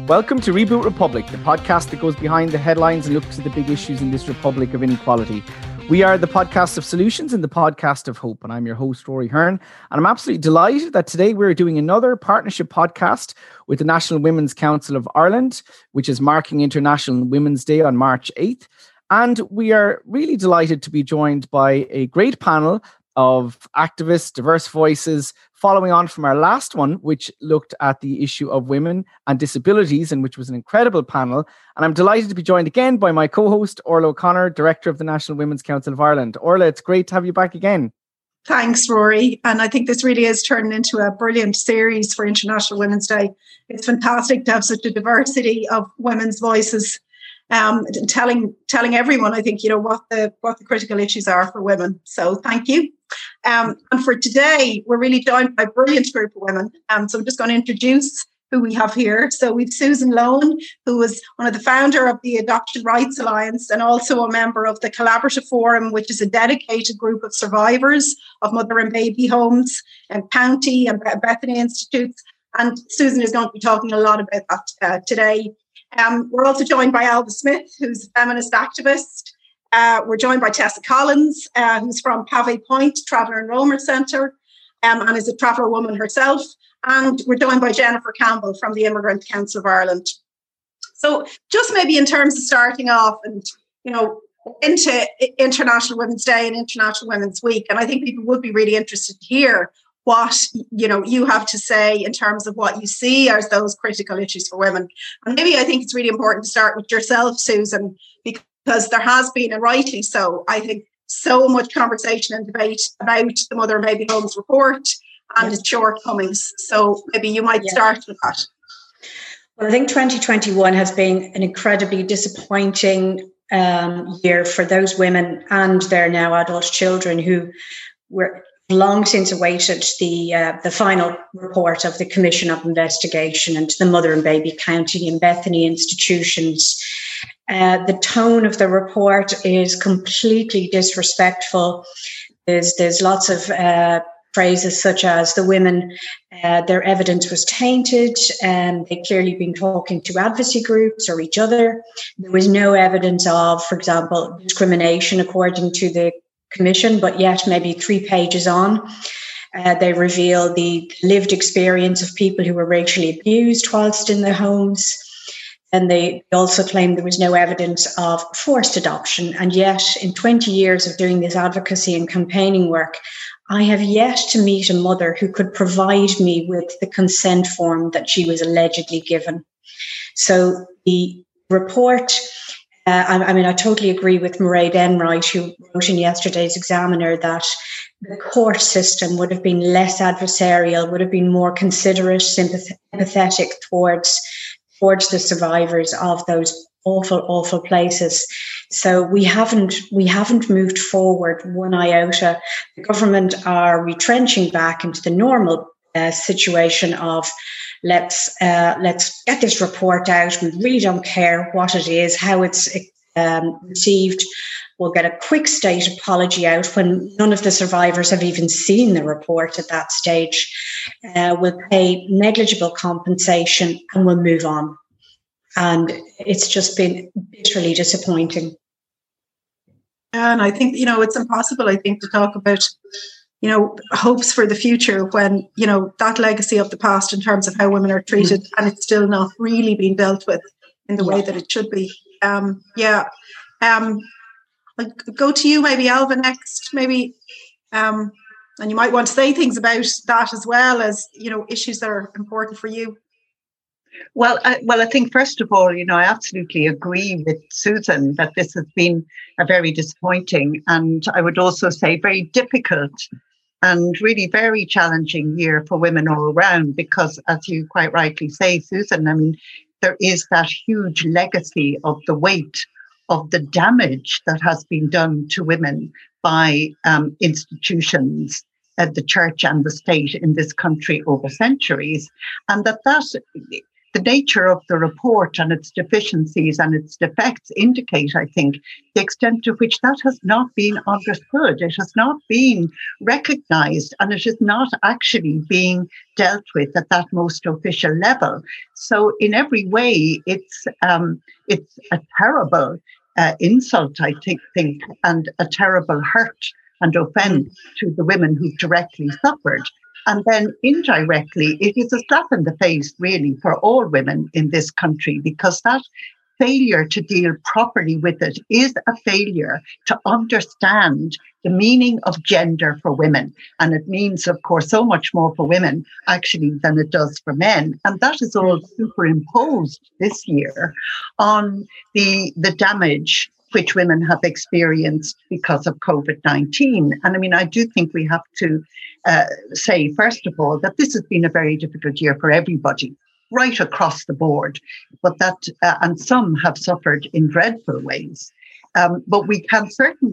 Welcome to Reboot Republic, the podcast that goes behind the headlines and looks at the big issues in this republic of inequality. We are the podcast of solutions and the podcast of hope, and I'm your host, Rory Hearn. And I'm absolutely delighted that today we're doing another partnership podcast with the National Women's Council of Ireland, which is marking International Women's Day on March 8th. And we are really delighted to be joined by a great panel of activists, diverse voices, following on from our last one, which looked at the issue of women and disabilities, and which was an incredible panel. And I'm delighted to be joined again by my co-host, Orla O'Connor, Director of the National Women's Council of Ireland. Orla, it's great to have you back again. Thanks, Rory. And I think this really is turning into a brilliant series for International Women's Day. It's fantastic to have such a diversity of women's voices, telling everyone, I think, what the critical issues are for women. So thank you. And for today, we're really joined by a brilliant group of women. So I'm just going to introduce who we have here. So we've Susan Lohan, who was one of the founder of the Adoption Rights Alliance and also a member of the Collaborative Forum, which is a dedicated group of survivors of mother and baby homes and County and Bethany Institutes. And Susan is going to be talking a lot about that today. We're also joined by Alba Smith, who's a feminist activist. We're joined by Tessa Collins, who's from Pave Point Traveller and Roamer Centre, and is a traveller woman herself. And we're joined by Jennifer Campbell from the Immigrant Council of Ireland. So just maybe in terms of starting off and, into International Women's Day and International Women's Week, and I think people would be really interested to hear what, you have to say in terms of what you see as those critical issues for women. And maybe I think it's really important to start with yourself, Susan, because there has been, and rightly so, I think, so much conversation and debate about the Mother and Baby Homes report and its shortcomings. So maybe you might start with that. Well, I think 2021 has been an incredibly disappointing year for those women and their now adult children who were long since awaited the final report of the Commission of Investigation into the Mother and Baby County and Bethany institutions. The tone of the report is completely disrespectful. There's lots of phrases such as the women, their evidence was tainted, and they'd clearly been talking to advocacy groups or each other. There was no evidence of, for example, discrimination according to the Commission, but yet maybe 3 pages on, they reveal the lived experience of people who were racially abused whilst in their homes. And they also claim there was no evidence of forced adoption. And yet, in 20 years of doing this advocacy and campaigning work, I have yet to meet a mother who could provide me with the consent form that she was allegedly given. So the report, I totally agree with Mairead Enright, who wrote in yesterday's Examiner that the court system would have been less adversarial, would have been more considerate, sympathetic towards the survivors of those awful, awful places. So we haven't moved forward one iota. The government are retrenching back into the normal situation of let's get this report out. We really don't care what it is, how it's received. We'll get a quick state apology out when none of the survivors have even seen the report at that stage. We'll pay negligible compensation and we'll move on. And it's just been bitterly disappointing. And I think, it's impossible, I think, to talk about, hopes for the future when, that legacy of the past in terms of how women are treated and it's still not really being dealt with in the way that it should be. I'll go to you, maybe Alva next, maybe, and you might want to say things about that as well as, issues that are important for you. Well, I think, first of all, I absolutely agree with Susan that this has been a very disappointing and I would also say very difficult and really very challenging year for women all around because, as you quite rightly say, Susan, there is that huge legacy of the weight of the damage that has been done to women by institutions, the church and the state in this country over centuries, and that the nature of the report and its deficiencies and its defects indicate, I think, the extent to which that has not been understood. It has not been recognised, and it is not actually being dealt with at that most official level. So in every way, it's a terrible insult, I think, and a terrible hurt and offence to the women who've directly suffered. And then indirectly, it is a slap in the face, really, for all women in this country, because that failure to deal properly with it is a failure to understand the meaning of gender for women. And it means, of course, so much more for women, actually, than it does for men. And that is all superimposed this year on the damage which women have experienced because of COVID-19. And I mean, I do think we have to say, first of all, that this has been a very difficult year for everybody, right across the board, but that, and some have suffered in dreadful ways. But we can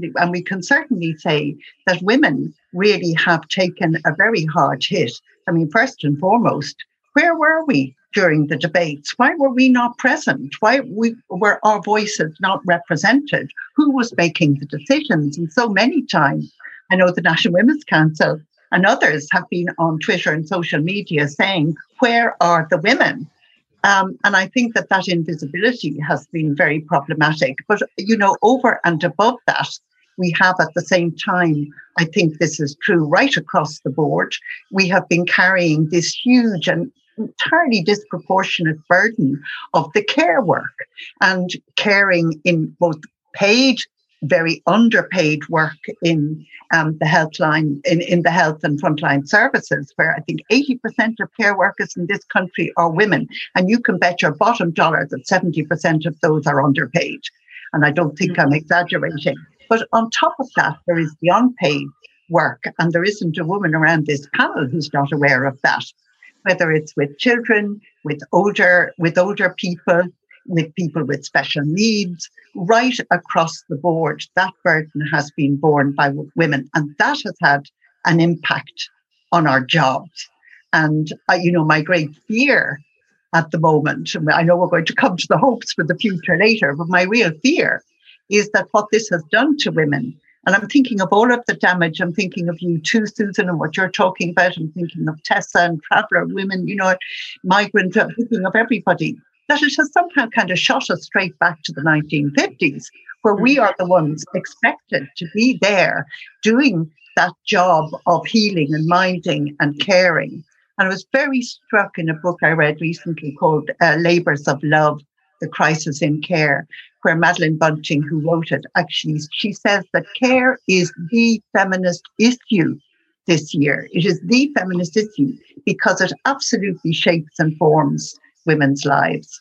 certainly say that women really have taken a very hard hit. I mean, first and foremost, where were we during the debates? Why were we not present? Why were our voices not represented? Who was making the decisions? And so many times, I know the National Women's Council and others have been on Twitter and social media saying, where are the women? And I think that invisibility has been very problematic. But, you know, over and above that, we have at the same time, I think this is true right across the board, we have been carrying this huge and entirely disproportionate burden of the care work and caring in both paid, very underpaid work in the healthline, in the health and frontline services, where I think 80% of care workers in this country are women. And you can bet your bottom dollar that 70% of those are underpaid. And I don't think I'm exaggerating. But on top of that, there is the unpaid work. And there isn't a woman around this panel who's not aware of that, whether it's with children, with older people, with people with special needs, right across the board. That burden has been borne by women, and that has had an impact on our jobs. And, you know, my great fear at the moment, I know we're going to come to the hopes for the future later, but my real fear is that what this has done to women, and I'm thinking of all of the damage, I'm thinking of you too, Susan, and what you're talking about, I'm thinking of Tessa and traveller women, you know, migrant, I'm thinking of everybody, that it has somehow kind of shot us straight back to the 1950s, where we are the ones expected to be there doing that job of healing and minding and caring. And I was very struck in a book I read recently called Labours of Love, The Crisis in Care, where Madeleine Bunting, who wrote it, actually, she says that care is the feminist issue this year. It is the feminist issue because it absolutely shapes and forms women's lives.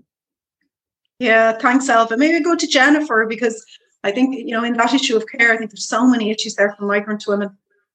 Yeah, thanks, Ailbhe. Maybe go to Jennifer, because I think, you know, in that issue of care, I think there's so many issues there for migrant women.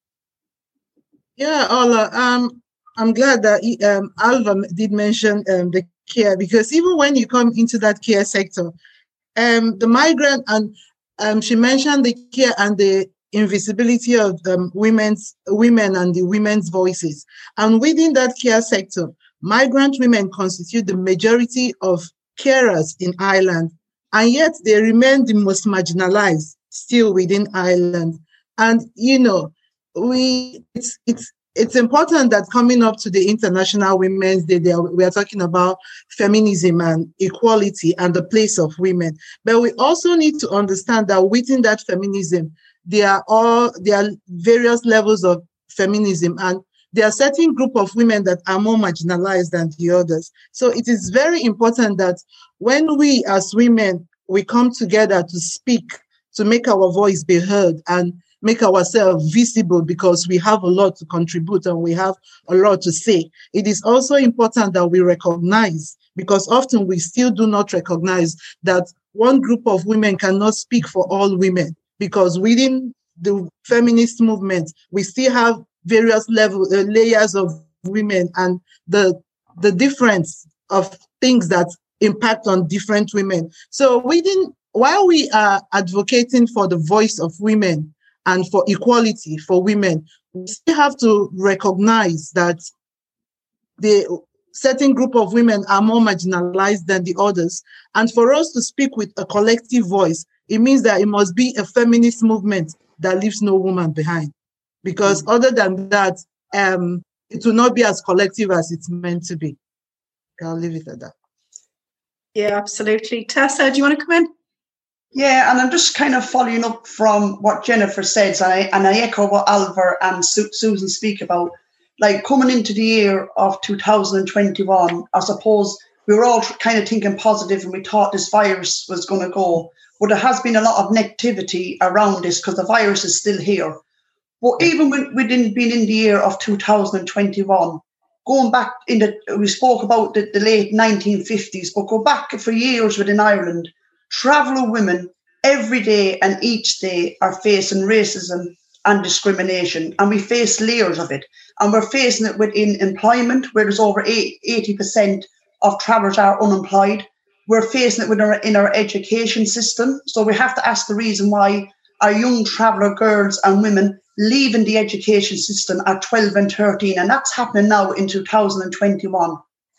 Yeah, Ola, I'm glad that Ailbhe did mention the care, because even when you come into that care sector, the migrant, and she mentioned the care and the invisibility of women and the women's voices. And within that care sector, migrant women constitute the majority of carers in Ireland, and yet they remain the most marginalized still within Ireland. And, you know, it's important that coming up to the International Women's Day, we are talking about feminism and equality and the place of women. But we also need to understand that within that feminism, there are various levels of feminism, and there are certain group of women that are more marginalized than the others. So it is very important that when we as women, we come together to speak, to make our voice be heard and make ourselves visible, because we have a lot to contribute and we have a lot to say. It is also important that we recognize, because often we still do not recognize that one group of women cannot speak for all women, because within the feminist movement, we still have various layers of women and the difference of things that impact on different women. So while we are advocating for the voice of women and for equality for women, we still have to recognize that certain group of women are more marginalized than the others. And for us to speak with a collective voice, it means that it must be a feminist movement that leaves no woman behind. Because other than that, it will not be as collective as it's meant to be. I'll leave it at that. Yeah, absolutely. Tessa, do you want to come in? Yeah, and I'm just kind of following up from what Jennifer says, and I echo what Alvar and Susan speak about. Like coming into the year of 2021, I suppose we were all kind of thinking positive and we thought this virus was going to go. But there has been a lot of negativity around this because the virus is still here. But even when we didn't been in the year of 2021, going back we spoke about the late 1950s, but go back for years within Ireland, traveller women every day and each day are facing racism and discrimination, and we face layers of it. And we're facing it within employment, where there's over 80% of travellers are unemployed. We're facing it in our education system. So we have to ask the reason why our young traveller girls and women leaving the education system at 12 and 13, and that's happening now in 2021.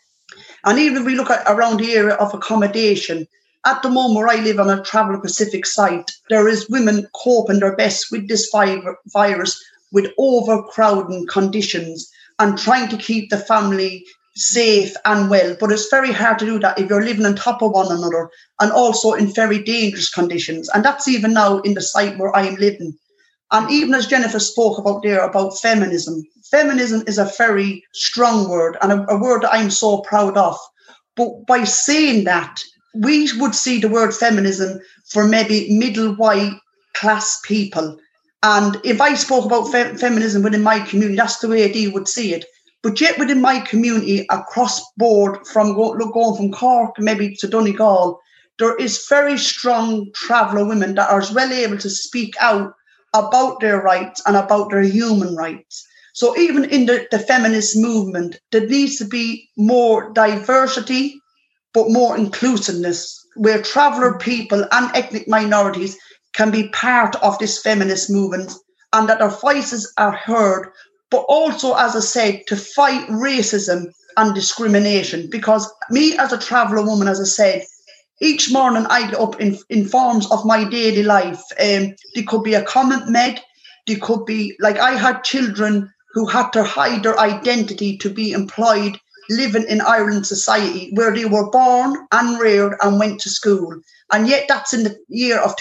And even if we look at around the area of accommodation, at the moment where I live on a Travel Pacific site, there is women coping their best with this virus with overcrowding conditions and trying to keep the family safe and well. But it's very hard to do that if you're living on top of one another and also in very dangerous conditions. And that's even now in the site where I am living. And even as Jennifer spoke about there about feminism, feminism is a very strong word and a word that I'm so proud of. But by saying that, we would see the word feminism for maybe middle white class people. And if I spoke about feminism within my community, that's the way they would see it. But yet within my community, across board, from going from Cork maybe to Donegal, there is very strong traveller women that are as well able to speak out about their rights and about their human rights. So even in the feminist movement, there needs to be more diversity, but more inclusiveness, where traveller people and ethnic minorities can be part of this feminist movement and that their voices are heard, but also, as I said, to fight racism and discrimination. Because me as a traveller woman, as I said, each morning I get up in forms of my daily life. There could be a comment made. There could be, like, I had children who had to hide their identity to be employed, living in Ireland society, where they were born and reared and went to school. And yet that's in the year of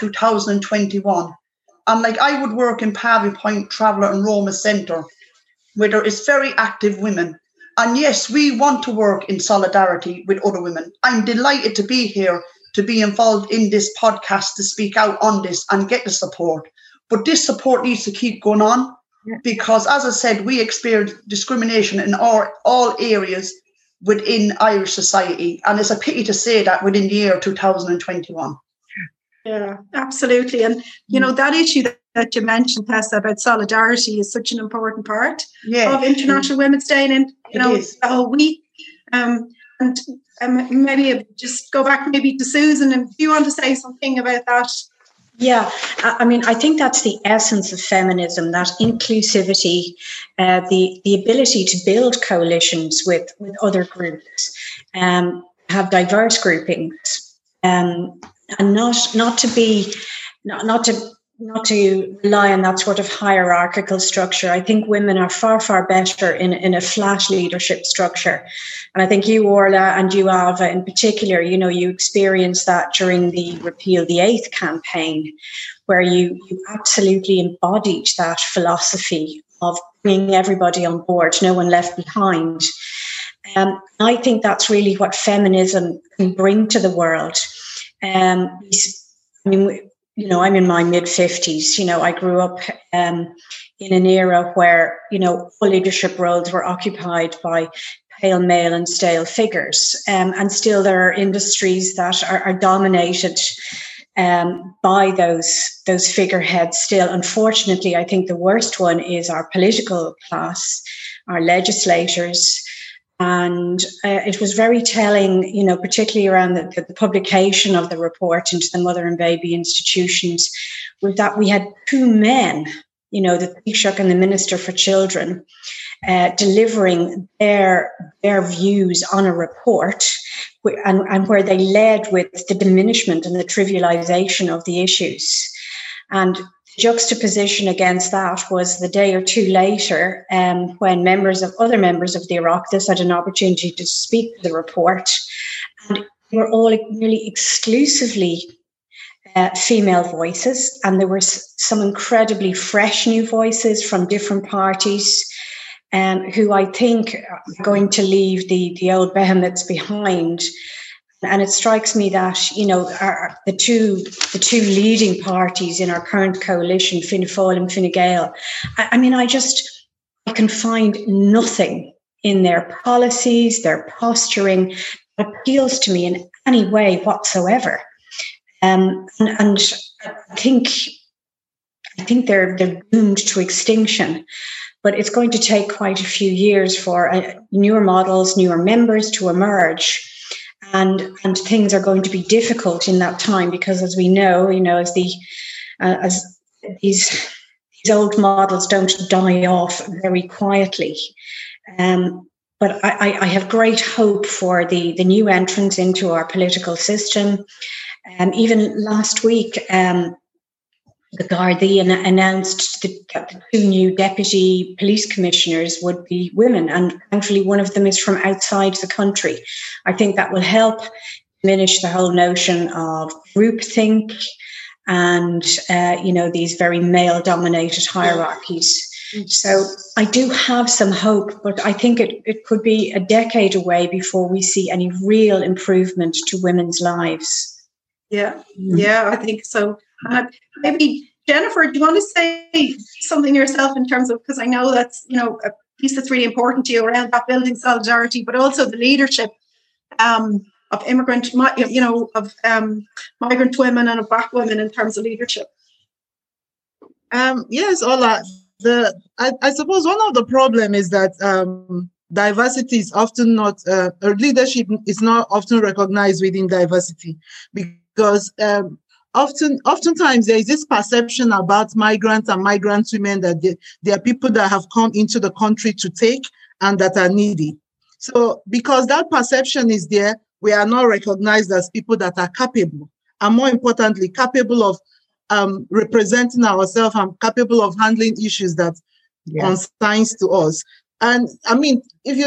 2021. And like I would work in Pavey Point Traveller and Roma Centre, where there is very active women. And yes, we want to work in solidarity with other women. I'm delighted to be here, to be involved in this podcast, to speak out on this and get the support. But this support needs to keep going on because, as I said, we experience discrimination in all areas within Irish society. And it's a pity to say that within the year 2021. Yeah, absolutely. And, you know, that issue that you mentioned, Tessa, about solidarity is such an important part of International Women's Day. And, you know, the whole week. And maybe just go back maybe to Susan, and do you want to say something about that? Yeah, I mean, I think that's the essence of feminism, that inclusivity, the ability to build coalitions with other groups, have diverse groupings, and not to rely on that sort of hierarchical structure. I think women are far, far better in a flat leadership structure. And I think you, Orla, and you, Alva, in particular, you know, you experienced that during the Repeal the Eighth campaign, where you absolutely embodied that philosophy of bringing everybody on board, no one left behind. I think that's really what feminism can bring to the world. I mean, you know, I'm in my mid-50s. You know, I grew up in an era where, you know, all leadership roles were occupied by pale male and stale figures. And still there are industries that are dominated by those figureheads still. Unfortunately, I think the worst one is our political class, our legislators. And it was very telling, you know, particularly around the publication of the report into the mother and baby institutions, was that we had two men the Taoiseach and the Minister for Children, delivering their views on a report, and where they led with the diminishment and the trivialization of the issues. And juxtaposition against that was the day or two later, when other members of the Oireachtas had an opportunity to speak to the report, and they were all nearly exclusively female voices, and there were some incredibly fresh new voices from different parties, who I think are going to leave the old behemoths behind. And it strikes me that, the two leading parties in our current coalition, Fianna Fáil and Fine Gael, I can find nothing in their policies, their posturing, that appeals to me in any way whatsoever. And I think they're doomed to extinction. But it's going to take quite a few years for newer models, newer members to emerge. And things are going to be difficult in that time, because, as we know, as these old models don't die off very quietly. But I have great hope for the new entrants into our political system. Even last week, the Gardaí announced that the two new deputy police commissioners would be women, and thankfully one of them is from outside the country. I think that will help diminish the whole notion of groupthink and these very male-dominated hierarchies. So I do have some hope, but I think it could be a decade away before we see any real improvement to women's lives. Yeah, I think so. Maybe Jennifer, do you want to say something yourself in terms of, because I know that's a piece that's really important to you around that building solidarity, but also the leadership of migrant women and of Black women in terms of leadership. Yes, Ola. I suppose one of the problem is that diversity is often not, or leadership is not often recognized within diversity, because oftentimes there is this perception about migrants and migrant women that they are people that have come into the country to take and that are needy. So because that perception is there, we are not recognized as people that are capable, and more importantly, capable of representing ourselves and capable of handling issues that concerns to us. And I mean,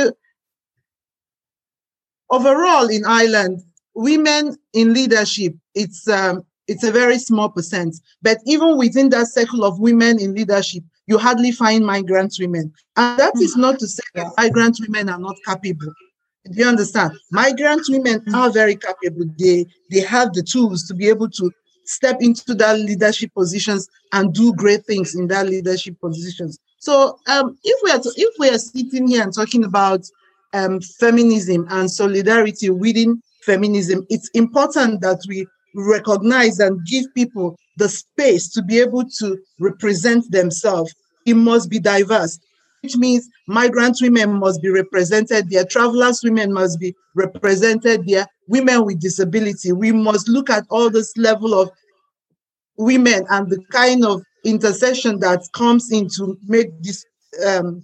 overall in Ireland, women in leadership, it's a very small percent. But even within that circle of women in leadership, you hardly find migrant women. And that is not to say that migrant women are not capable. Do you understand? Migrant women are very capable. They have the tools to be able to step into that leadership positions and do great things in that leadership positions. So if we are sitting here and talking about feminism and solidarity within feminism, it's important that we recognize and give people the space to be able to represent themselves. It must be diverse, which means migrant women must be represented there, travelers women must be represented there, women with disability. We must look at all this level of women and the kind of intersection that comes in to make this the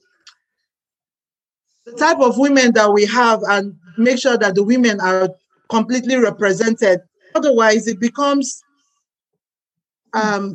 type of women that we have, and make sure that the women are completely represented. Otherwise, it becomes a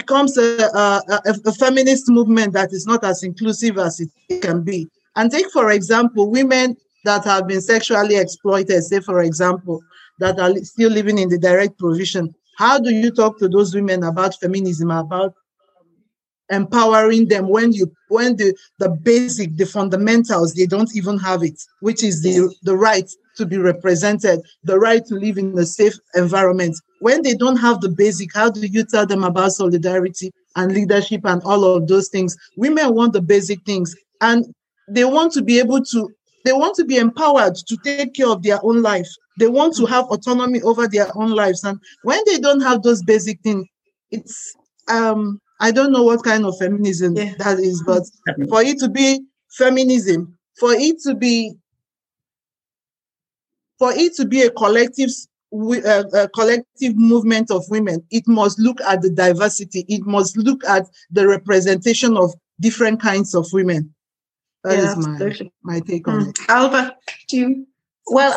feminist movement that is not as inclusive as it can be. And take, for example, women that have been sexually exploited, say, for example, that are still living in the direct provision. How do you talk to those women about feminism, about empowering them when the basic, the fundamentals, they don't even have it, which is the right to be represented, the right to live in a safe environment. When they don't have the basic, how do you tell them about solidarity and leadership and all of those things? Women want the basic things, and they want to be empowered to take care of their own life. They want to have autonomy over their own lives. And when they don't have those basic things, it's, I don't know what kind of feminism that is, but for it to be feminism, for it to be a collective collective movement of women, it must look at the diversity. It must look at the representation of different kinds of women. That is my take on it. Alba, do you? Well,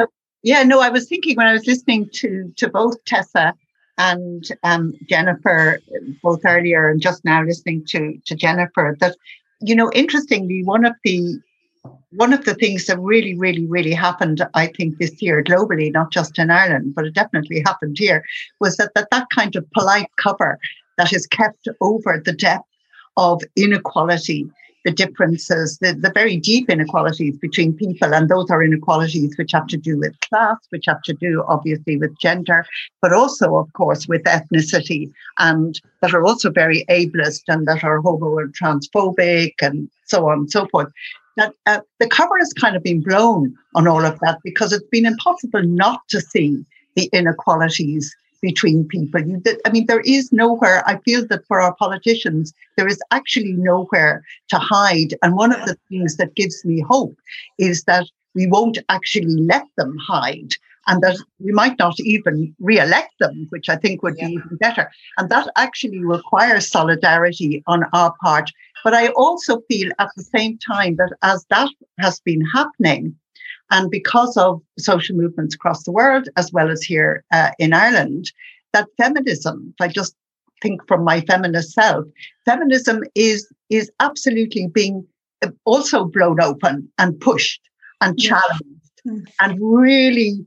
I was thinking when I was listening to both Tessa and Jennifer, both earlier and just now listening to Jennifer, that, interestingly, one of the things that really, really, really happened, I think, this year globally, not just in Ireland, but it definitely happened here, was that kind of polite cover that is kept over the depth of inequality, the differences, the very deep inequalities between people. And those are inequalities which have to do with class, which have to do, obviously, with gender, but also, of course, with ethnicity, and that are also very ableist and that are homo and transphobic and so on and so forth. That the cover has kind of been blown on all of that because it's been impossible not to see the inequalities between people. There is nowhere, I feel that for our politicians, there is actually nowhere to hide. And one of the things that gives me hope is that we won't actually let them hide, and that we might not even re-elect them, which I think would be even better. And that actually requires solidarity on our part. But I also feel at the same time that as that has been happening, and because of social movements across the world, as well as here in Ireland, that feminism, if I just think from my feminist self, feminism is absolutely being also blown open and pushed and challenged. And really,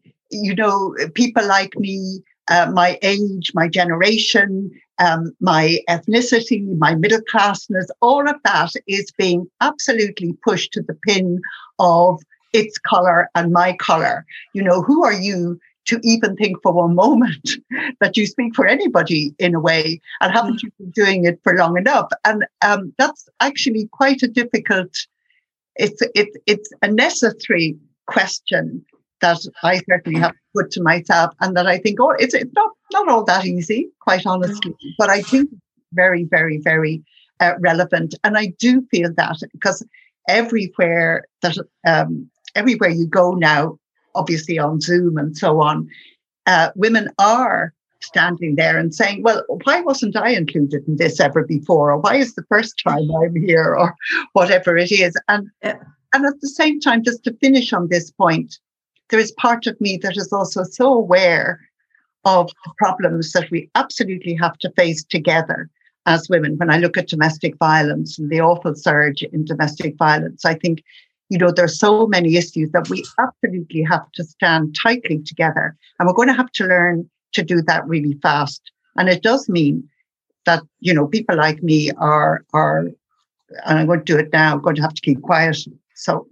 people like me, my age, my generation, my ethnicity, my middle classness, all of that is being absolutely pushed to the pin of its colour and my colour. Who are you to even think for one moment that you speak for anybody in a way, and haven't you been doing it for long enough? And that's actually quite a difficult, it's a necessary question that I certainly have to put to myself, and that I think, it's not all that easy, quite honestly, but I think very, very, very relevant. And I do feel that because everywhere you go now, obviously on Zoom and so on, women are standing there and saying, well, why wasn't I included in this ever before? Or why is the first time I'm here? Or whatever it is. And at the same time, just to finish on this point, there is part of me that is also so aware of the problems that we absolutely have to face together as women. When I look at domestic violence and the awful surge in domestic violence, I think, there are so many issues that we absolutely have to stand tightly together. And we're going to have to learn to do that really fast. And it does mean that, people like me are, and I'm going to do it now, I'm going to have to keep quiet. So.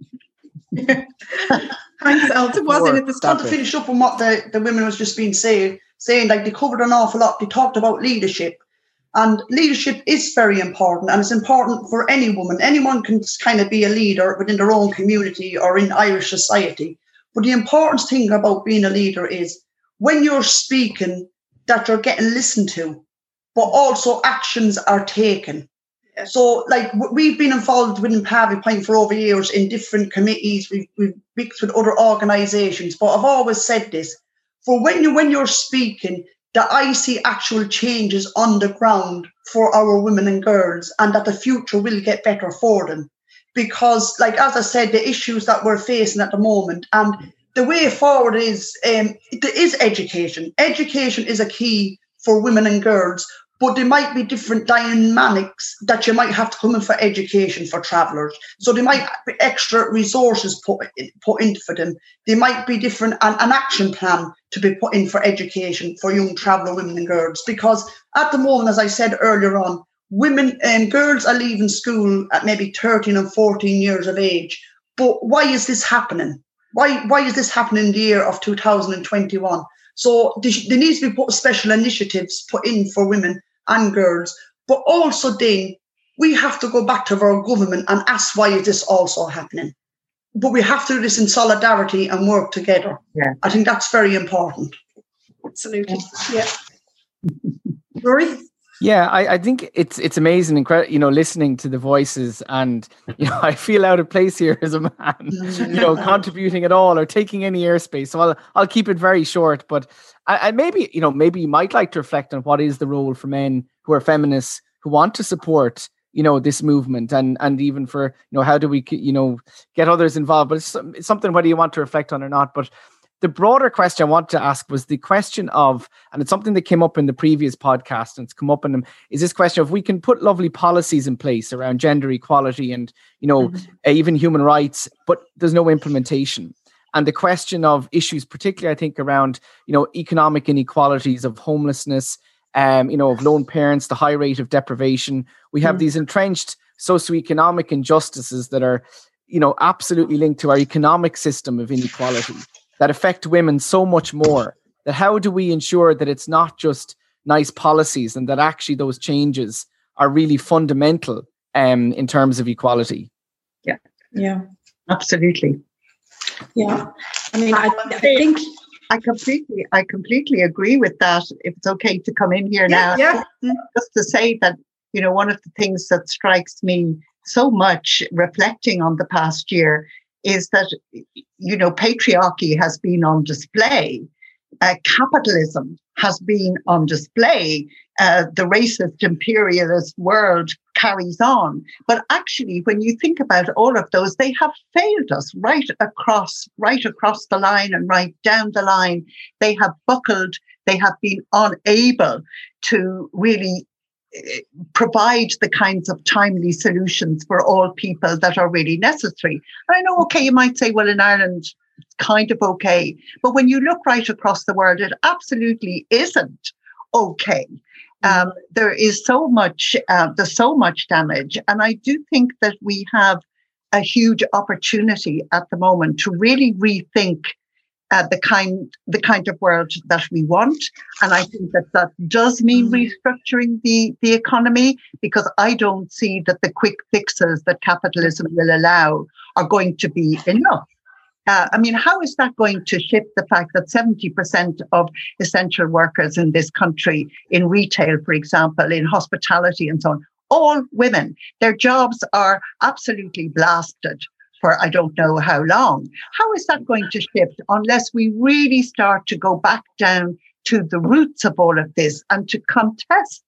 Thanks, Elsa. Wasn't it the start to finish up on what the women was just been saying, like they covered an awful lot. They talked about leadership. And leadership is very important, and it's important for any woman. Anyone can kind of be a leader within their own community or in Irish society. But the important thing about being a leader is when you're speaking, that you're getting listened to, but also actions are taken. So, like, we've been involved within Pavy Point for over years in different committees. We've mixed with other organisations, but I've always said this: for when you're speaking, that I see actual changes on the ground for our women and girls, and that the future will get better for them. Because, like, as I said, the issues that we're facing at the moment, and the way forward is education. Education is a key for women and girls, but there might be different dynamics that you might have to come in for education for travellers. So there might be extra resources put in for them. There might be different, an action plan to be put in for education for young traveller women and girls. Because at the moment, as I said earlier on, women and girls are leaving school at maybe 13 and 14 years of age. But why is this happening? Why is this happening in the year of 2021? So there needs to be special initiatives put in for women and girls, but also then we have to go back to our government and ask, why is this also happening? But we have to do this in solidarity and work together. Yeah, I think that's very important. Absolutely. Yeah. Rory? Yeah, I think it's amazing, incredible, listening to the voices, and, I feel out of place here as a man, contributing at all or taking any airspace. So I'll keep it very short, but I maybe you might like to reflect on what is the role for men who are feminists who want to support, this movement, and even for, how do we, get others involved, but it's something whether you want to reflect on or not. But the broader question I want to ask was the question of, and it's something that came up in the previous podcast and it's come up in them, is this question of we can put lovely policies in place around gender equality and, even human rights, but there's no implementation. And the question of issues, particularly, I think, around, economic inequalities of homelessness, of lone parents, the high rate of deprivation. We have these entrenched socioeconomic injustices that are, absolutely linked to our economic system of inequality that affect women so much more. That how do we ensure that it's not just nice policies and that actually those changes are really fundamental in terms of equality? Yeah, absolutely. Yeah, I mean, I think I completely agree with that. If it's okay to come in here now, just to say that, one of the things that strikes me so much reflecting on the past year is that, patriarchy has been on display. Capitalism has been on display. The racist imperialist world carries on. But actually, when you think about all of those, they have failed us right across the line and right down the line. They have buckled. They have been unable to really provide the kinds of timely solutions for all people that are really necessary. And I know, okay, you might say, well, in Ireland, it's kind of okay. But when you look right across the world, it absolutely isn't okay. There is so much, there's so much damage. And I do think that we have a huge opportunity at the moment to really rethink the kind of world that we want. And I think that does mean restructuring the economy, because I don't see that the quick fixes that capitalism will allow are going to be enough. How is that going to shift the fact that 70% of essential workers in this country, in retail, for example, in hospitality and so on, all women, their jobs are absolutely blasted for I don't know how long? How is that going to shift unless we really start to go back down to the roots of all of this and to contest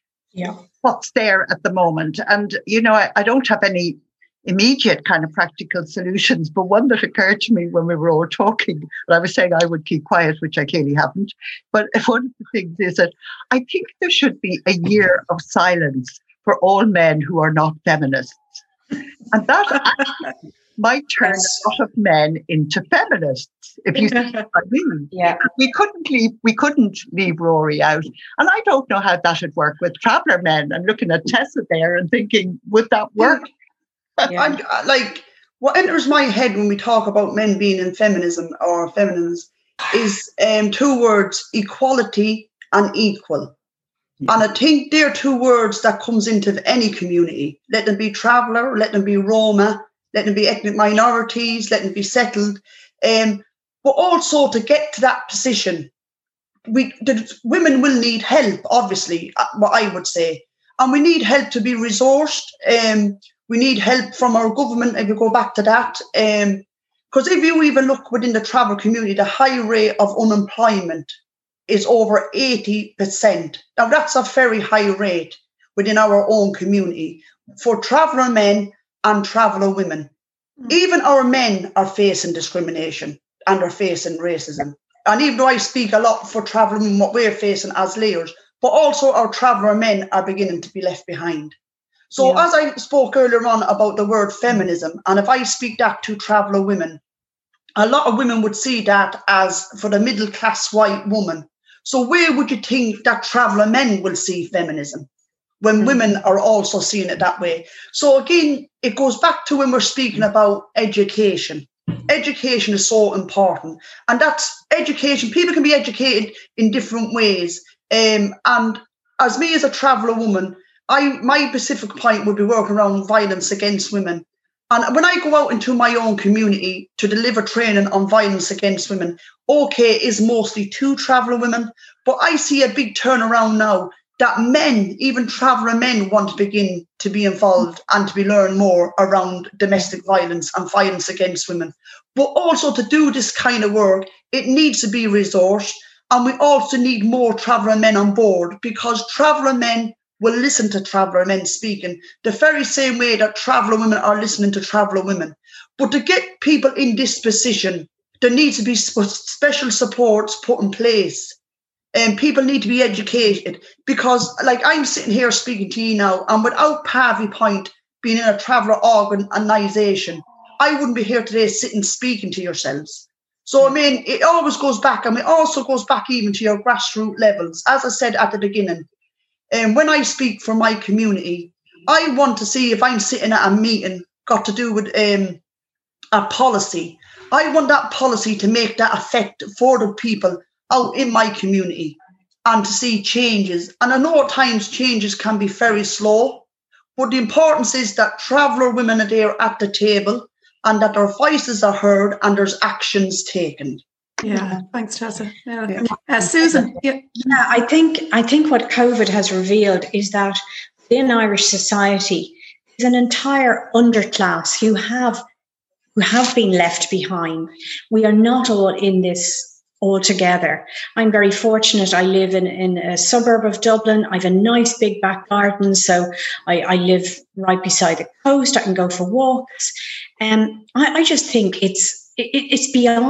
what's there at the moment? And, I don't have any immediate kind of practical solutions, but one that occurred to me when we were all talking, and I was saying I would keep quiet, which I clearly haven't. But one of the things is that I think there should be a year of silence for all men who are not feminists. And that might turn a lot of men into feminists, if you see what I mean. Yeah. We couldn't leave Rory out. And I don't know how that would work with traveller men. I'm looking at Tessa there and thinking, would that work? Yeah. What enters my head when we talk about men being in feminism or feminists is two words, equality and equal. Yeah. And I think they're two words that comes into any community. Let them be traveller, let them be Roma, let them be ethnic minorities, let them be settled. But also to get to that position, the women will need help, obviously, what I would say. And we need help to be resourced. We need help from our government, if you go back to that. Because if you even look within the travel community, the high rate of unemployment is over 80%. Now, that's a very high rate within our own community for traveller men and traveller women. Even our men are facing discrimination and are facing racism. And even though I speak a lot for traveller women, what we're facing as leaders, but also our traveller men are beginning to be left behind. So as I spoke earlier on about the word feminism, and if I speak that to traveller women, a lot of women would see that as for the middle class white woman. So where would you think that traveller men will see feminism when women are also seeing it that way? So again, it goes back to when we're speaking about education. Education is so important. And that's education. People can be educated in different ways. And as me as a traveller woman, my specific point would be working around violence against women. And when I go out into my own community to deliver training on violence against women, OK is mostly to traveller women, but I see a big turnaround now that men, even traveller men, want to begin to be involved and to be learn more around domestic violence and violence against women. But also to do this kind of work, it needs to be resourced, and we also need more traveller men on board, because traveller men will listen to traveller men speaking the very same way that traveller women are listening to traveller women. But to get people in this position, there needs to be special supports put in place. And people need to be educated, because like I'm sitting here speaking to you now, and without Pavy Point being in a traveller organisation, I wouldn't be here today sitting speaking to yourselves. So, I mean, it always goes back, and it also goes back even to your grassroots levels. As I said at the beginning, when I speak for my community, I want to see, if I'm sitting at a meeting got to do with a policy, I want that policy to make that effect for the people out in my community and to see changes. And I know at times changes can be very slow, but the importance is that traveller women are there at the table and that their voices are heard and there's actions taken. Yeah, thanks, Tessa. Yeah. Susan. Yeah, I think what COVID has revealed is that within Irish society is an entire underclass who have been left behind. We are not all in this all together. I'm very fortunate. I live in a suburb of Dublin. I have a nice big back garden, so I live right beside the coast. I can go for walks, and I just think it's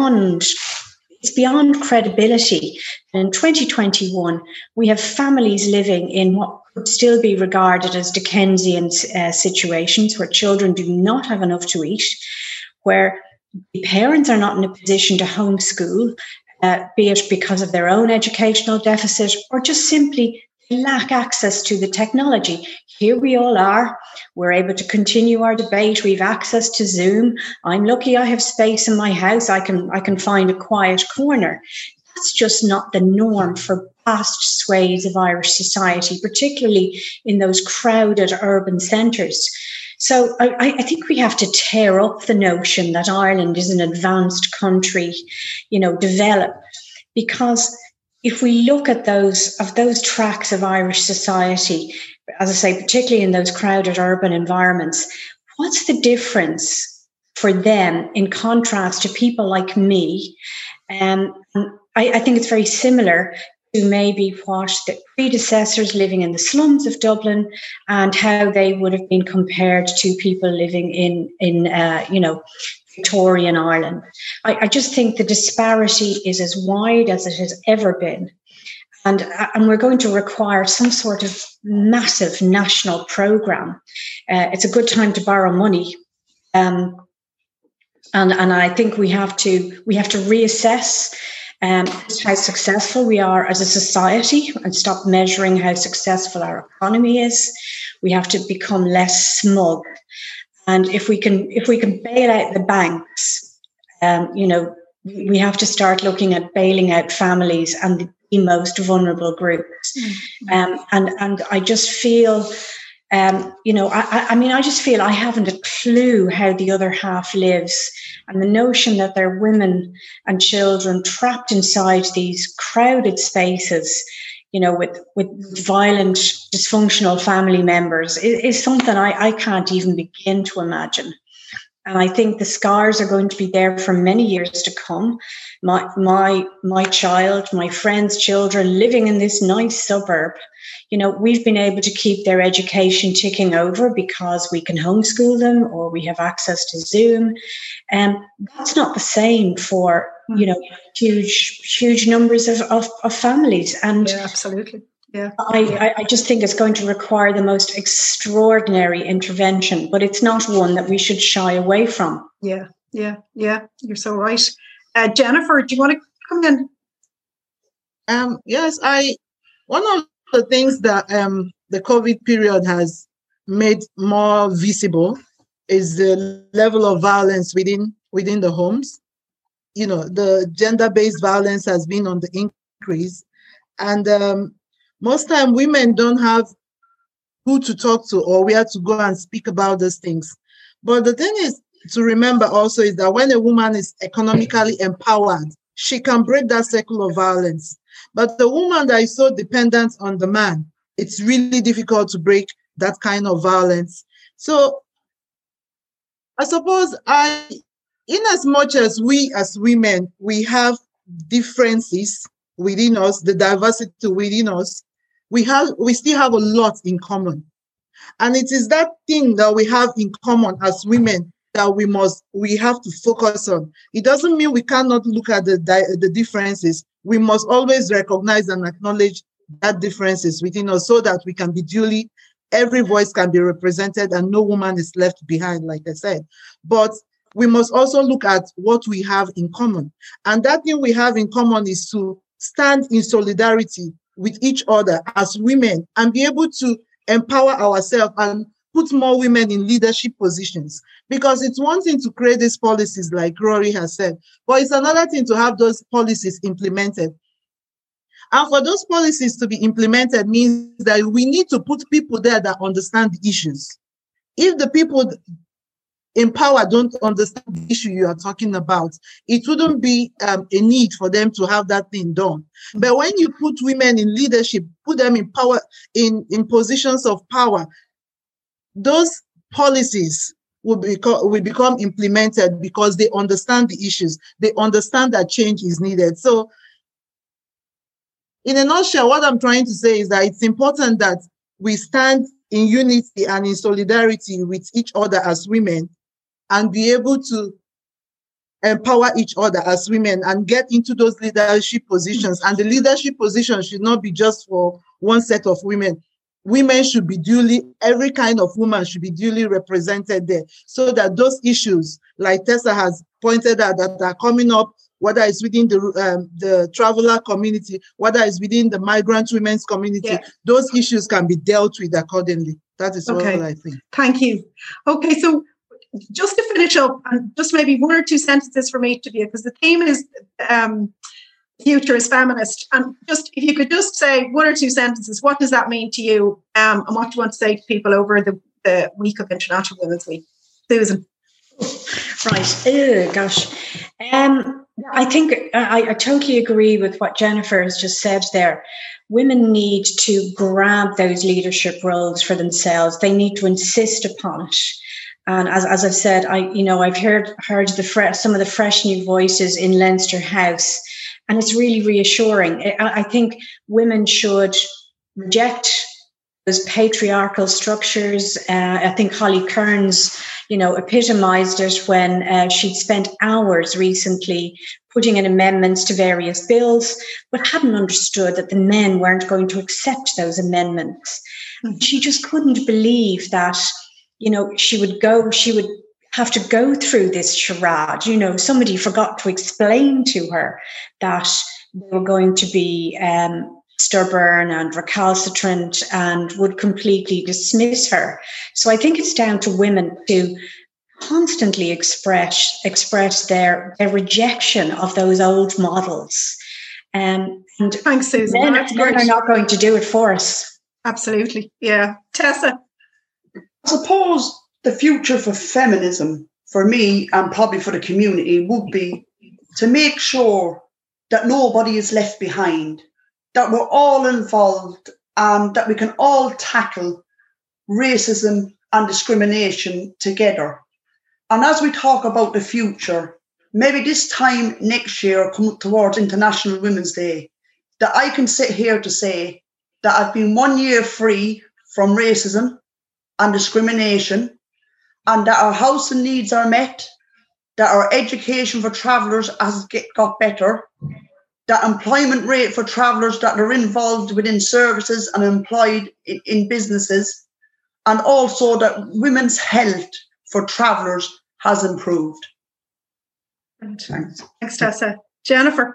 beyond credibility. And in 2021, we have families living in what could still be regarded as Dickensian situations, where children do not have enough to eat, where the parents are not in a position to homeschool, be it because of their own educational deficit or just simply lack access to the technology. Here we all are. We're able to continue our debate. We've access to Zoom. I'm lucky I have space in my house. I can find a quiet corner. That's just not the norm for vast swathes of Irish society, particularly in those crowded urban centres. So I think we have to tear up the notion that Ireland is an advanced country, developed, because if we look at those tracks of Irish society, as I say, particularly in those crowded urban environments, what's the difference for them in contrast to people like me? I think it's very similar to maybe what the predecessors living in the slums of Dublin and how they would have been compared to people living in Victorian Ireland. I just think the disparity is as wide as it has ever been. And we're going to require some sort of massive national programme. It's a good time to borrow money. And I think we have to reassess how successful we are as a society and stop measuring how successful our economy is. We have to become less smug. And if we can bail out the banks, we have to start looking at bailing out families and the most vulnerable groups. And I just feel, I just feel I haven't a clue how the other half lives. And the notion that there are women and children trapped inside these crowded spaces, with violent, dysfunctional family members is something I can't even begin to imagine. And I think the scars are going to be there for many years to come. My child, my friends' children living in this nice suburb, we've been able to keep their education ticking over because we can homeschool them or we have access to Zoom. And that's not the same for, huge numbers of families. And yeah, absolutely. Yeah. I just think it's going to require the most extraordinary intervention, but it's not one that we should shy away from. Yeah. You're so right. Jennifer, do you want to come in? Yes, one of the things that the COVID period has made more visible is the level of violence within the homes. The gender-based violence has been on the increase, and most time women don't have who to talk to or where to go and speak about those things. But the thing is to remember also is that when a woman is economically empowered, she can break that cycle of violence. But the woman that is so dependent on the man it's really difficult to break that kind of violence. So I suppose in as much as we as women, we have differences within us, the diversity within us, we still have a lot in common. And it is that thing that we have in common as women that we have to focus on. It doesn't mean we cannot look at the differences. We must always recognize and acknowledge that differences within us so that we can be every voice can be represented and no woman is left behind, like I said. But we must also look at what we have in common. And that thing we have in common is to stand in solidarity with each other as women and be able to empower ourselves and put more women in leadership positions. Because it's one thing to create these policies, like Rory has said, but it's another thing to have those policies implemented. And for those policies to be implemented means that we need to put people there that understand the issues. If the people in power don't understand the issue you are talking about, it wouldn't be a need for them to have that thing done. But when you put women in leadership, put them in power, in positions of power, those policies will become implemented because they understand the issues. They understand that change is needed. So in a nutshell, what I'm trying to say is that it's important that we stand in unity and in solidarity with each other as women and be able to empower each other as women and get into those leadership positions. And the leadership position should not be just for one set of women. Women should be every kind of woman should be duly represented there so that those issues, like Tessa has pointed out, that are coming up, whether it's within the traveler community, whether it's within the migrant women's community, those issues can be dealt with accordingly. That is all I think. Thank you. Okay, so just to finish up, and just maybe one or two sentences from each of you, because the theme is future is feminist. And just if you could just say one or two sentences, what does that mean to you? And what do you want to say to people over the week of International Women's Week? Susan. Right. Oh, gosh. I think I totally agree with what Jennifer has just said there. Women need to grab those leadership roles for themselves. They need to insist upon it. And as I've said, I've heard some of the fresh new voices in Leinster House, and it's really reassuring. I think women should reject those patriarchal structures. I think Holly Kearns, epitomized it when she'd spent hours recently putting in amendments to various bills, but hadn't understood that the men weren't going to accept those amendments. She just couldn't believe that, she would have to go through this charade. Somebody forgot to explain to her that they were going to be stubborn and recalcitrant and would completely dismiss her. So I think it's down to women to constantly express their rejection of those old models. And thanks, Susan. Men are not going to do it for us. Absolutely. Yeah. Tessa? I suppose the future for feminism, for me and probably for the community, would be to make sure that nobody is left behind, that we're all involved, and that we can all tackle racism and discrimination together. And as we talk about the future, maybe this time next year, come towards International Women's Day, that I can sit here to say that I've been 1 year free from racism and discrimination, and that our housing needs are met, that our education for travellers has got better, that employment rate for travellers that are involved within services and employed in businesses, and also that women's health for travellers has improved. Thanks, Tessa. Jennifer?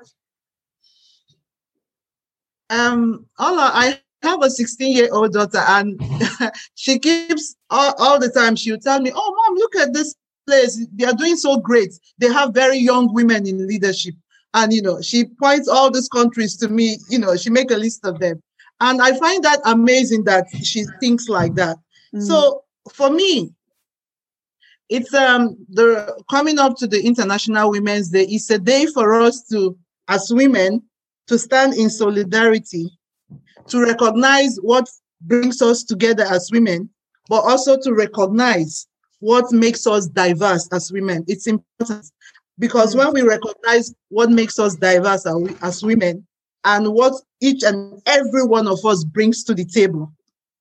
I have a 16-year-old daughter, and she keeps all the time, she'll tell me, "Oh, Mom, look at this place. They are doing so great. They have very young women in leadership." And, she points all these countries to me, she make a list of them. And I find that amazing that she thinks like that. So for me, it's the coming up to the International Women's Day. It's a day for us to, as women, to stand in solidarity, to recognize what brings us together as women, but also to recognize what makes us diverse as women. It's important because when we recognize what makes us diverse as women and what each and every one of us brings to the table,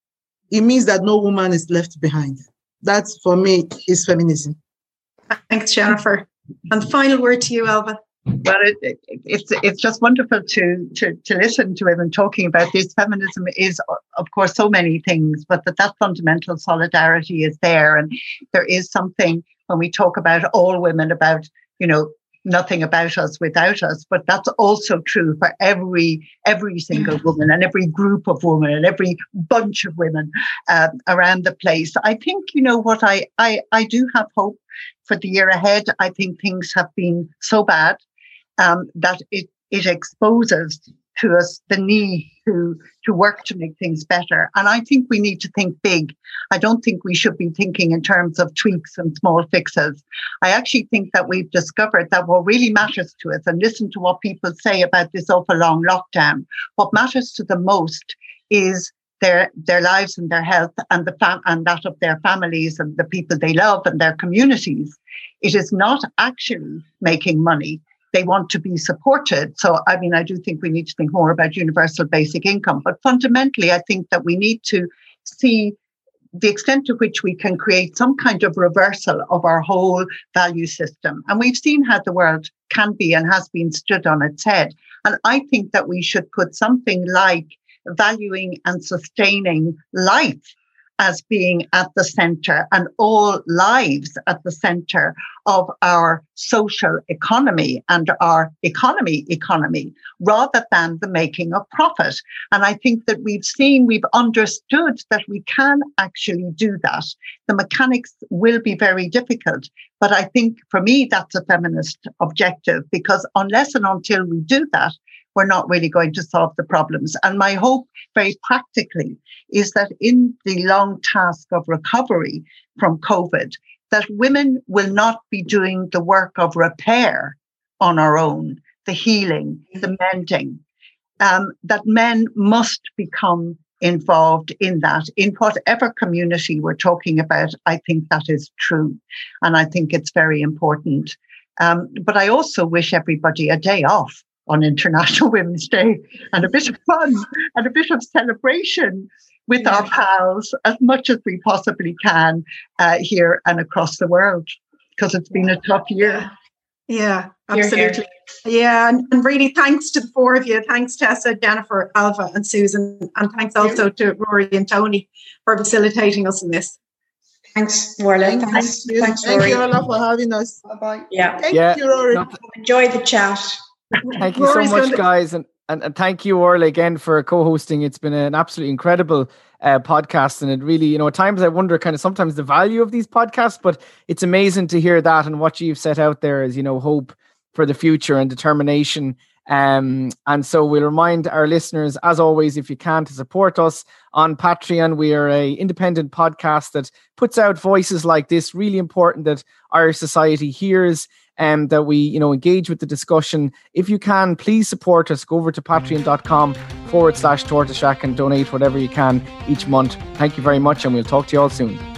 it means that no woman is left behind. That, for me, is feminism. Thanks, Jennifer. And the final word to you, Ailbhe. Well, it's just wonderful to listen to women talking about this. Feminism is, of course, so many things, but that fundamental solidarity is there. And there is something when we talk about all women, about, nothing about us without us, but that's also true for every single woman and every group of women and every bunch of women around the place. I think, what I do have hope for the year ahead. I think things have been so bad that it exposes to us the need to work to make things better. And I think we need to think big. I don't think we should be thinking in terms of tweaks and small fixes. I actually think that we've discovered that what really matters to us, and listen to what people say about this awful long lockdown, what matters to them most is their lives and their health and and that of their families and the people they love and their communities. It is not actually making money. They want to be supported. So, I do think we need to think more about universal basic income. But fundamentally, I think that we need to see the extent to which we can create some kind of reversal of our whole value system. And we've seen how the world can be and has been stood on its head. And I think that we should put something like valuing and sustaining life as being at the center, and all lives at the center of our social economy and our economy, rather than the making of profit. And I think that we've understood that we can actually do that. The mechanics will be very difficult, but I think for me, that's a feminist objective, because unless and until we do that, we're not really going to solve the problems. And my hope, very practically, is that in the long task of recovery from COVID, that women will not be doing the work of repair on our own, the healing, the mending, that men must become involved in that, in whatever community we're talking about. I think that is true. And I think it's very important. But I also wish everybody a day off on International Women's Day, and a bit of fun and a bit of celebration with our pals as much as we possibly can here and across the world, because it's been a tough year. Yeah, absolutely. Yeah, and really thanks to the four of you. Thanks, Tessa, Jennifer, Ailbhe and Susan. And thanks also to Rory and Tony for facilitating us in this. Thanks, Orla. Thanks, Rory. Thank you, Orla, for having us. Bye-bye. Yeah. Thank you, Rory. Enjoy the chat. Thank you so much, guys. And thank you, Orla, again for co-hosting. It's been an absolutely incredible podcast. And it really, at times I wonder kind of sometimes the value of these podcasts, but it's amazing to hear that and what you've set out there as, hope for the future and determination. And so we'll remind our listeners, as always, if you can, to support us on Patreon. We are an independent podcast that puts out voices like this. Really important that our society hears and that we, engage with the discussion. If you can, please support us. Go over to patreon.com/Tortoise Shack and donate whatever you can each month. Thank you very much, and we'll talk to you all soon.